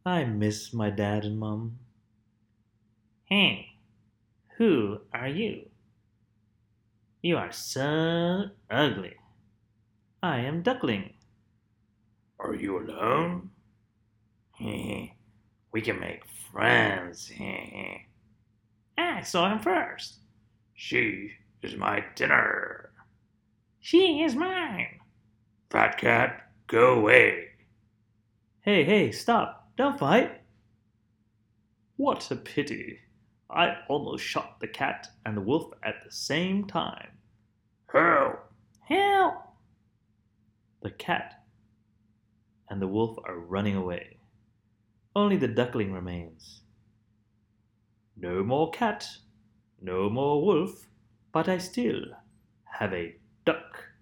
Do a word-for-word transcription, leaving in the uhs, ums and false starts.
I miss my dad and mum. Hey, who are you? You are so ugly. I am Duckling. Are you alone? We can make friends. I saw him first. She is my dinner. She is mine. Fat cat, go away. Hey, hey, stop. Don't fight. What a pity. I almost shot the cat and the wolf at the same time. Help! Help! The cat and the wolf are running away. Only the duckling remains. No more cat, no more wolf, But I still have a duck.